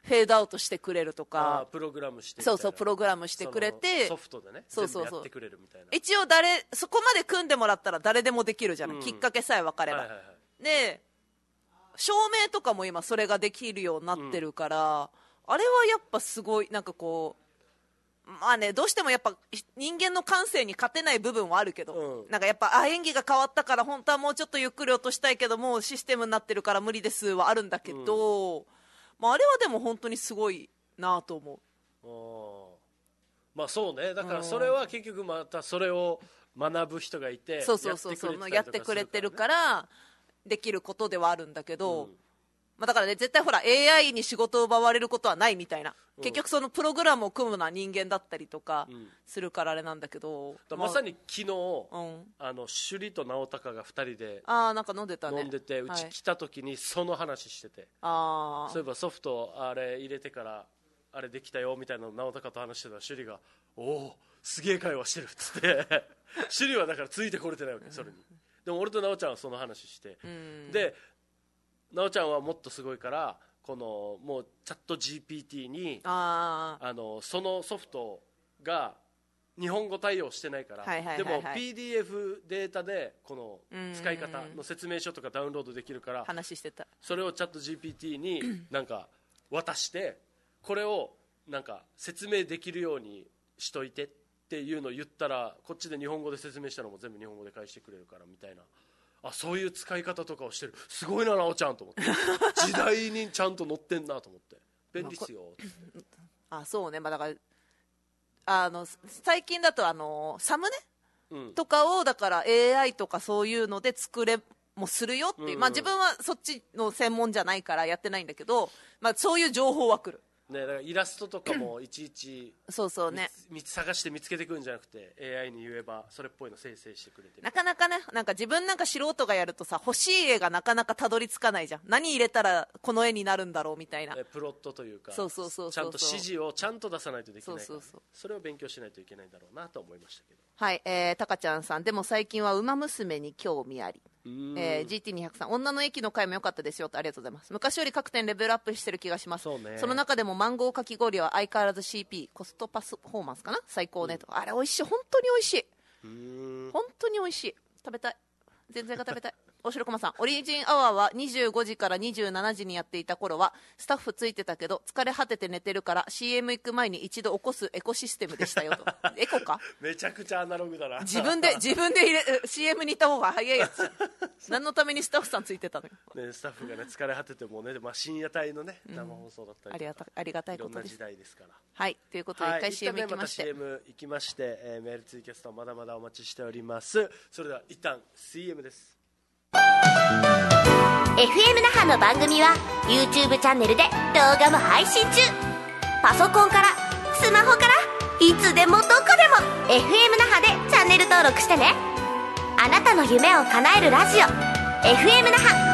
フェードアウトしてくれるとか、 プログラムしてそうそうプログラムしてくれて、 ソフトでねそうそうそう全部やってくれるみたいな。 一応そこまで組んでもらったら誰でもできるじゃない、きっかけさえ分かれば、で照明とかも今それができるようになってるから、あれはやっぱすごいなんかこう、まあね、どうしてもやっぱ人間の感性に勝てない部分はあるけど、なんかやっぱ演技が変わったから本当はもうちょっとゆっくり落としたいけどもうシステムになってるから無理ですはあるんだけど、まあ、あれはでも本当にすごいなと思う。 まあそうね、だからそれは結局またそれを学ぶ人がいてやってくれてるからできることではあるんだけど、まあ、だからね絶対ほら AI に仕事を奪われることはないみたいな、結局そのプログラムを組むのは人間だったりとかするからあれなんだけど、 まさに昨日、首里と直孝が2人でなんか飲んでたね、 飲んでて、うち来た時にその話してて、そういえばソフトあれ入れてからあれできたよみたいなのを直孝と話してたら首里がおおすげえ会話してるっつって首里はだからついてこれてないわけそれに。でも俺と直ちゃんはその話して、で直ちゃんはもっとすごいからこのもうチャット GPT にそのソフトが日本語対応してないから、でも PDF データでこの使い方の説明書とかダウンロードできるから話してた、 それをチャット GPT になんか渡してこれをなんか説明できるようにしといてっていうのを言ったらこっちで日本語で説明したのも全部日本語で返してくれるからみたいな、そういう使い方とかをしてる、すごいな直ちゃんと思って時代にちゃんと乗ってんなと思って便利っすよそうね、まあ、だから最近だとサムネ、とかをだから AI とかそういうので作れもするよっていう、まあ、自分はそっちの専門じゃないからやってないんだけど、まあ、そういう情報は来るね、だからイラストとかもいちいちそうね探して見つけてくるんじゃなくて AI に言えばそれっぽいの生成してくれてる。 なかなかね、なんか自分なんか素人がやるとさ欲しい絵がなかなかたどり着かないじゃん、何入れたらこの絵になるんだろうみたいなプロットというかそうちゃんと指示をちゃんと出さないとできないから、それを勉強しないといけないんだろうなと思いましたけど。 はい、たかちゃんさんでも最近はウマ娘に興味あり、GT200 さん女の駅の回も良かったですよとありがとうございます。昔より各店レベルアップしてる気がします。 その中でもマンゴーかき氷は相変わらず CP コストパフォーマンスかな最高ねと、あれ美味しい、本当に美味しい、本当に美味しい、食べたい、全然が食べたい大城駒さん、オリジンアワーは25時から27時にやっていた頃はスタッフついてたけど疲れ果てて寝てるから CM 行く前に一度起こすエコシステムでしたよとエコかめちゃくちゃアナログだな自分でCM に行った方が早いやつじゃん何のためにスタッフさんついてたのよ、 ね、スタッフがね疲れ果ててもね、まあ、深夜帯のね生放送だったりとか、 ありがたいことです。 いろんな時代ですから。 はいということで一回 CM 行きまして、 また CM 行きまして、メールツイキャストまだまだお待ちしております。それでは一旦 CM です。 FM 那覇の番組は YouTube チャンネルで動画も配信中。パソコンからスマホからいつでもどこでも FM 那覇でチャンネル登録してね。あなたの夢を叶えるラジオ FM 那覇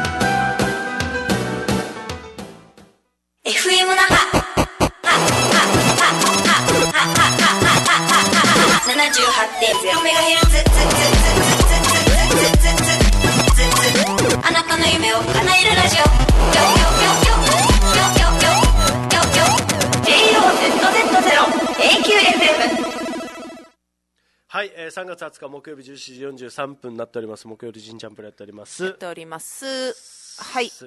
FM 那覇 78.0MHz あなたの夢を叶えるラジオ JOZZ0AQFM。 はい、3月20日木曜日17時43分になっております。木曜日ジンチャンプルやっております。 はい、大丈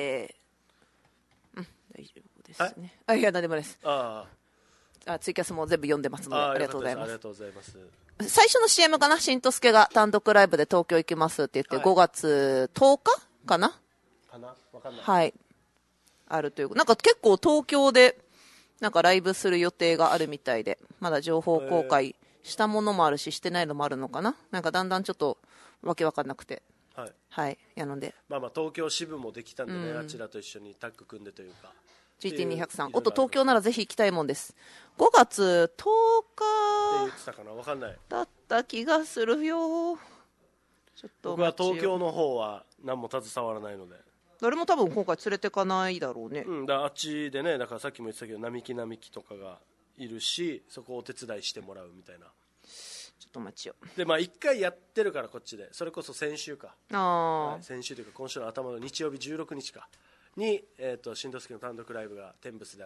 夫ですね。いや何でもです。ツイキャスも全部読んでますのでありがとうございます。 ありがとうございます。 最初の CM かな、しんとすけが単独ライブで東京行きますって言って、5月10日かなわかんない。 はい。あるという、なんか結構東京で、なんかライブする予定があるみたいで、まだ情報公開したものもあるし、してないのもあるのかな、なんかだんだんちょっとわけわかんなくて。はい。やので。 まあ東京支部もできたんでね、あちらと一緒にタッグ組んでというか。 GT200 さん、おっと東京ならぜひ行きたいもんです。5月10日って言ってたかな、わかんない。 だった気がするよ。ちょっと僕は東京の方は何も携わらないので。 誰も多分今回連れてかないだろうね。 だからあっちでね、だからさっきも言ってたけど並木とかがいるし、そこをお手伝いしてもらうみたいな。 ちょっと待ちよ。 でまあ1回やってるからこっちで、それこそ先週か。先週というか今週の頭の日曜日16日かに、新都助の単独ライブが天仏であって、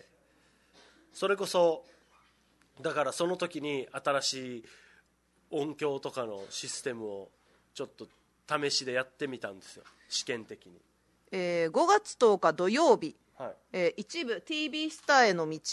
それこそだからその時に新しい音響とかのシステムをちょっと試しでやってみたんですよ、試験的に。 5月10日土曜日、 はい、 一部 TV スターへの道、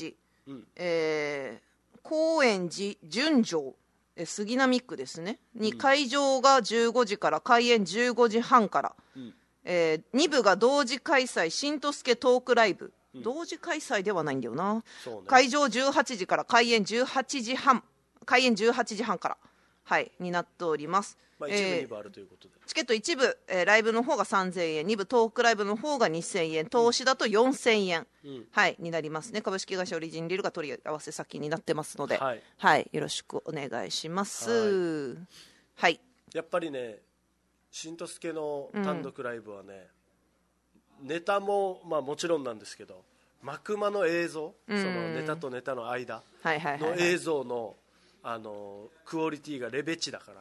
高円寺純情杉並区ですねに、会場が15時から開演15時半から、2部が同時開催新都助トークライブ、同時開催ではないんだよな、会場18時から開演18時半から、はい、になっております。 一部2部あるということで、 チケット一部、ライブの方が3000円、2部トークライブの方が2000円、投資だと4000円、はい、になりますね。株式会社オリジンリルが取り合わせ先になってますので、はい、よろしくお願いします。はい、 やっぱりね、新都助の単独ライブはね、ネタも、もちろんなんですけど、幕間の映像、そのネタとネタの間の映像のクオリティがレベチだから、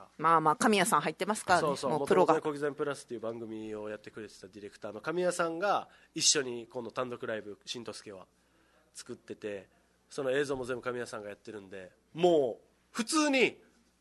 神谷さん入ってますからね。 もうプロが小刻みプラスっていう番組をやってくれてたディレクターの神谷さんが一緒にこの単独ライブ新都助は作ってて、その映像も全部神谷さんがやってるんで、もう普通に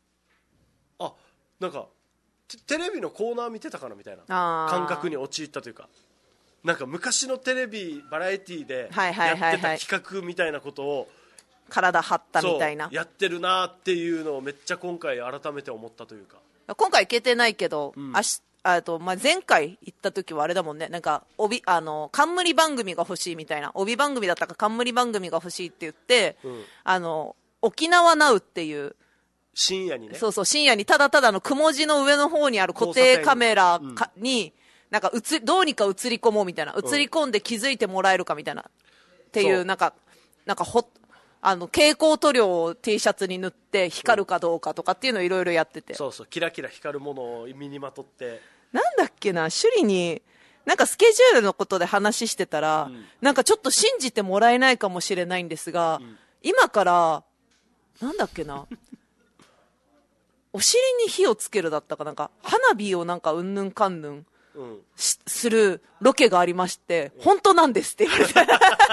なんかテレビのコーナー見てたかなみたいな感覚に陥ったというか、なんか昔のテレビバラエティでやってた企画みたいなことを体張ったみたいなやってるなっていうのをめっちゃ今回改めて思ったというか、 今回行けてないけど、前回行った時はあれだもんね、なんか冠番組が欲しいみたいな、帯番組だったか冠番組が欲しいって言って、沖縄ナウっていう深夜にね、 深夜にただただのくも字の上の方にある固定カメラになんかどうにか映り込もうみたいな、映り込んで気づいてもらえるかみたいなっていう、なんか蛍光塗料を T シャツに塗って光るかどうかとかっていうのをいろいろやってて、 キラキラ光るものを身にまとって、 なんだっけな、首里になんかスケジュールのことで話してたら、なんかちょっと信じてもらえないかもしれないんですが、今からなんだっけなお尻に火をつけるだったかなんか花火をなんかうんぬんかんぬんするロケがありまして、本当なんですって言われて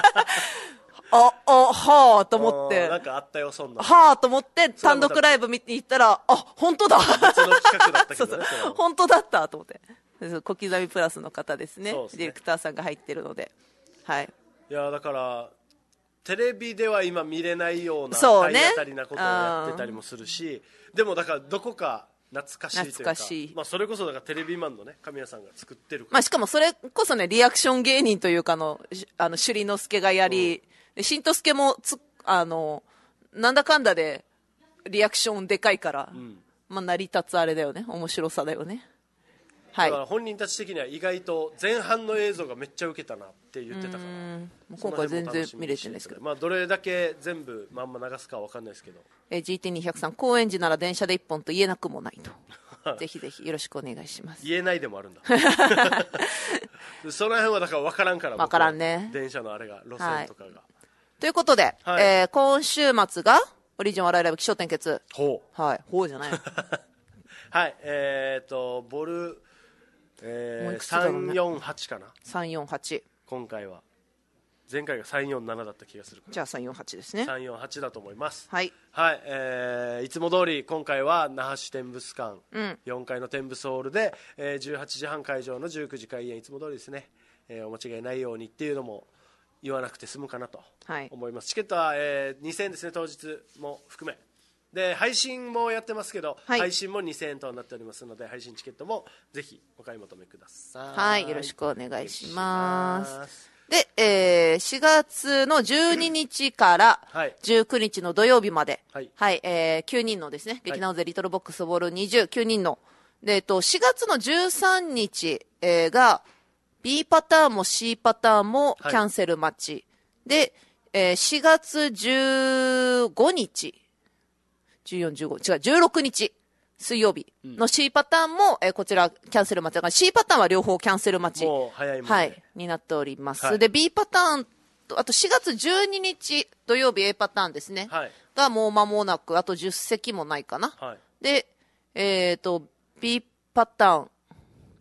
はあと思って、 なんかあったよそんな、 はあと思って単独ライブ見に行ったら、本当だ、 別の企画だったけどね本当だったと思って、小刻みプラスの方ですね、ディレクターさんが入ってるので、はい、 いやだからテレビでは今見れないような体当たりなことをやってたりもするし、でもだからどこか懐かしいというか、それこそだからテレビマンのね神谷さんが作ってるから、 しかもそれこそねリアクション芸人というか首里之助がやり、新都助もなんだかんだでリアクションでかいから、成り立つあれだよね、面白さだよね。 だから本人たち的には意外と前半の映像がめっちゃウケたなって言ってたから、 今回全然見れてないですけど、 どれだけ全部まんま流すかは分かんないですけど、 GT203 高円寺なら電車で1本と言えなくもないとぜひぜひよろしくお願いします。 言えないでもあるんだその辺はだから分からんから、 分からんね、 電車のあれが路線とかが、 ということで、今週末がオリジン笑いライブ起承転結、ほうじゃないはい、ボル348かな、 348、 今回は前回が347だった気がするから、 じゃあ348ですね、 348だと思います。 はい、 いつも通り今回は那覇市天物館、4階の天物ホールで、18時半会場の19時開演、いつも通りですね、お間違いないようにっていうのも言わなくて済むかなと思います。チケットは、2000円ですね、当日も含めで、配信もやってますけど、配信も2000円となっておりますので、配信チケットもぜひお買い求めください。 はい、よろしくお願いします。で、4月の12日から19日の土曜日まで、9人のですね、劇団ゼリトルボックスボール29人の、で、4月の13日、が B パターンも C パターンもキャンセル待ち、で、4月15日、14、15、16日水曜日の C パターンも、こちらキャンセル待ちだから、 C パターンは両方キャンセル待ち、 もう早いもんね、 になっております、で B パターンと、あと4月12日土曜日 A パターンですね、がもう間もなくあと10席もないかな、でB パターン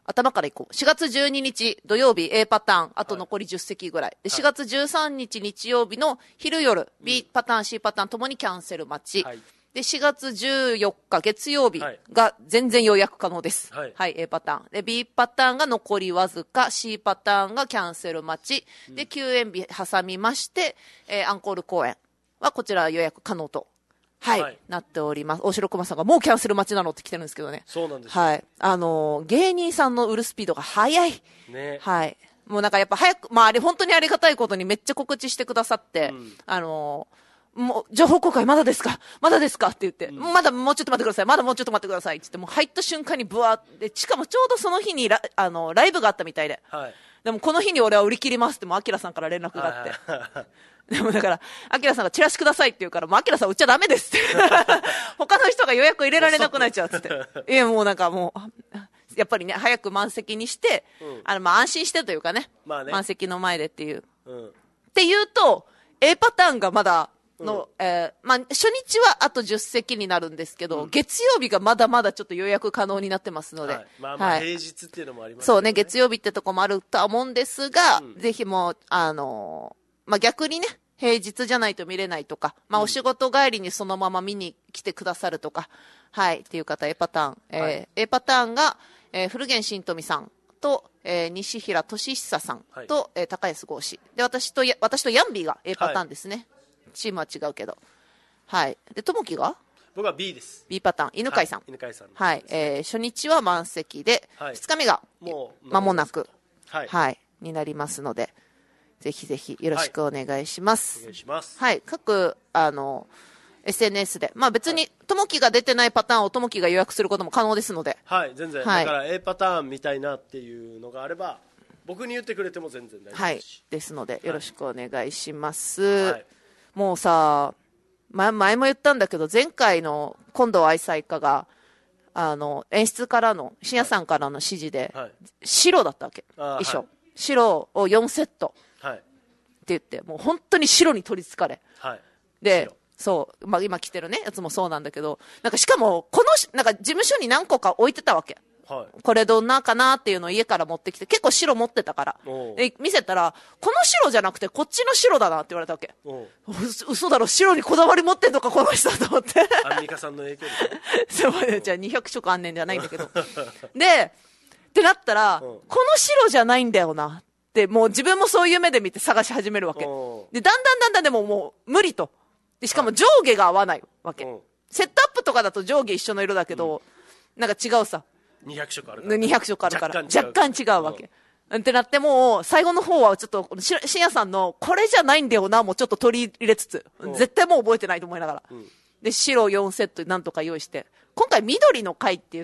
頭からいこう。4月12日土曜日 A パターン、あと残り10席ぐらい。で、4月13日日曜日の昼夜、B パターン、C パターンともにキャンセル待ち。で、4月14日月曜日が全然予約可能です。はい、A パターン。で、B パターンが残りわずか、C パターンがキャンセル待ち。で、休演日挟みまして、アンコール公演はこちら予約可能と。はい、なっております。大城駒さんがもうキャンセル待ちなのって来てるんですけどね。 そうなんです。 はい。芸人さんの売るスピードが早い。ね。はい。もうなんかやっぱ早く、まああれ本当にありがたいことにめっちゃ告知してくださって、もう、情報公開まだですかまだですかって言って、まだもうちょっと待ってください。まだもうちょっと待ってくださいって言って、もう入った瞬間にブワーって、しかもちょうどその日にライブがあったみたいで。はい。でもこの日に俺は売り切りますってもうアキラさんから連絡があって。でもだから、アキラさんがチラシくださいって言うから、もうアキラさん売っちゃダメですって。他の人が予約入れられなくなっちゃうっつって。いや、もうなんかもう、やっぱりね、早く満席にして、まあ安心してというかね、満席の前でっていう。っていうと、A パターンがまだの、まあ初日はあと10席になるんですけど、月曜日がまだまだちょっと予約可能になってますので。 まあ平日っていうのもありますね。 そうね、月曜日ってとこもあるとは思うんですが、ぜひもう、まあ逆にね、平日じゃないと見れないとか、まあお仕事帰りにそのまま見に来てくださるとか、はい、っていう方 A パターン。A パターンが、古源新富さんと、西平俊久さんと、高安剛志。で、私とヤンビーが A パターンですね。チームは違うけど。はい。で、ともきが僕は B です。 B パターン。犬飼さん。 犬飼さん。 はい。初日は満席で、2日目が、もう、間もなく、はい、になりますので、ぜひぜひよろしくお願いします。 お願いします。 はい。各、SNS で。まあ別に、ともきが出てないパターンをともきが予約することも可能ですので。 はい、全然。だから A パターンみたいなっていうのがあれば、僕に言ってくれても全然大丈夫です。 はい。ですので、よろしくお願いします。はい、もうさ、前も言ったんだけど、前回の今度愛妻家が、演出からの、深夜さんからの指示で、白だったわけ。衣装。白を4セット。はい。って言って、もう本当に白に取り憑かれ。はい。で、そう、まあ今着てるね、やつもそうなんだけど、なんかしかも、なんか事務所に何個か置いてたわけ。はい。これどんなかなっていうのを家から持ってきて、結構白持ってたから。で、見せたら、この白じゃなくてこっちの白だなって言われたわけ。嘘だろ、白にこだわり持ってんのか、この人と思って。 アンミカさんの影響で。 そう、じゃあ200色あんねんじゃないんだけど。で、ってなったら、この白じゃないんだよなって、もう自分もそういう目で見て探し始めるわけ。で、だんだんでももう無理と。で、しかも上下が合わないわけ。セットアップとかだと上下一緒の色だけど、なんか違うさ。 200色あるから。 200色あるから。若干違うわけ。ってなってもう、最後の方はちょっと、深夜さんの、これじゃないんだよな、もうちょっと取り入れつつ、絶対もう覚えてないと思いながら。で、白4セットなんとか用意して、今回緑の回って言って、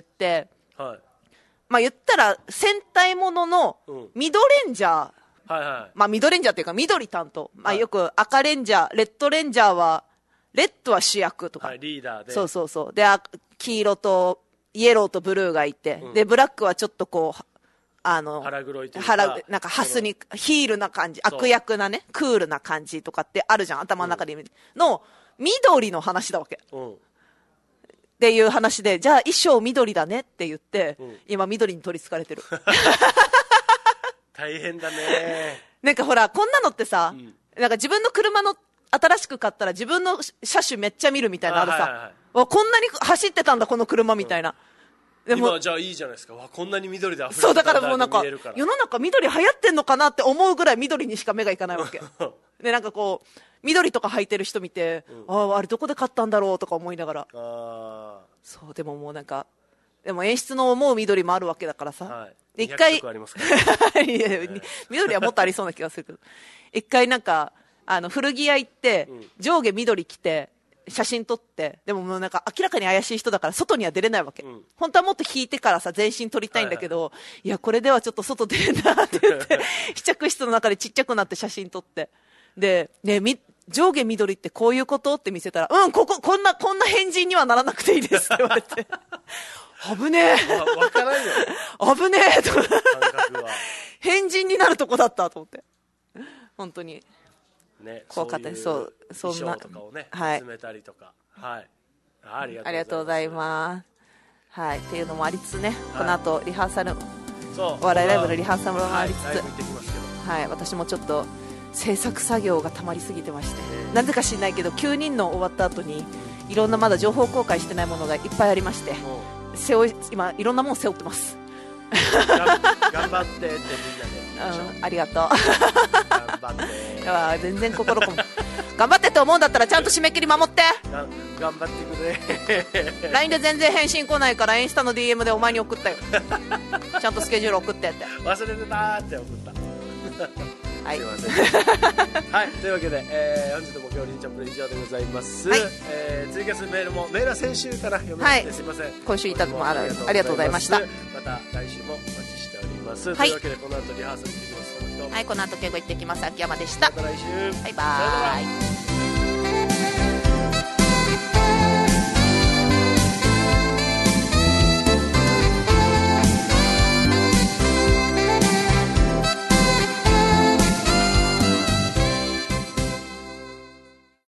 はい。まあ言ったら戦隊もののミドレンジャー、はいはい、まあミドレンジャーっていうか緑担当、まあよく赤レンジャー、レッドレンジャーはレッドは主役とか、 はい、リーダーで、 そうで黄色とイエローとブルーがいて、でブラックはちょっとこう腹黒いというかなんかハスにヒールな感じ、悪役なねクールな感じとかってあるじゃん、頭の中での緑の話だわけ。っていう話で、じゃあ衣装緑だねって言って、今緑に取り憑かれてる。 大変だね。 なんかほら、こんなのってさ、なんか自分の車の新しく買ったら自分の車種めっちゃ見るみたいなのあるさ、こんなに走ってたんだこの車みたいな。 でも今じゃあいいじゃないですか。こんなに緑で溢れてたんだ。そうだからもうなんか、世の中緑流行ってんのかなって思うぐらい緑にしか目がいかないわけ。で、なんかこう、緑とか履いてる人見て、あれどこで買ったんだろうとか思いながら。そう、でももうなんか、でも演出の思う緑もあるわけだからさ。はい、一回、緑はもっとありそうな気がするけど。一回なんか、古着屋行って、上下緑着て、写真撮って、でももうなんか明らかに怪しい人だから外には出れないわけ。本当はもっと引いてからさ、全身撮りたいんだけど、いや、これではちょっと外出れんなって言って、試着室の中でちっちゃくなって写真撮って。で、ね、上下緑ってこういうことって見せたら、こんな変人にはならなくていいですって言われて。危ねえ。 わからんよ。 危ねえと。変人になるとこだったと思って。本当に。 ね、 怖かったです。そんな。とかをね、 はい。 集めたりとか。はい。ありがとうございます。 はい。っていうのもありつつね、この後リハーサル。 お笑いライブのリハーサルもありつつ、 ライブ行ってきますけど、 はい、私もちょっと制作作業がたまりすぎてまして、なぜか知らないけど9人の終わった後にいろんなまだ情報公開してないものがいっぱいありまして、今いろんなもの背負ってます。 頑張ってってみんなで、 ありがとう。 頑張っていや全然心こも頑張ってって思うんだったらちゃんと締め切り守って。 頑張ってくれ。 LINE で全然返信来ないからインスタの DM でお前に送ったよ。ちゃんとスケジュール送ってって。 忘れてたーって送った。はい、すいません。はい、というわけで、本日も今日りんちゃんプレ以上でございます。はい、ツイキャスメールは先週から読めなくてすいません。 今週いただくもありがとうございました。 また来週もお待ちしております。 はい、 というわけでこの後リハーサルしてきます。 はい、この後敬語行ってきます。秋山でした。 また来週。 バイバーイ。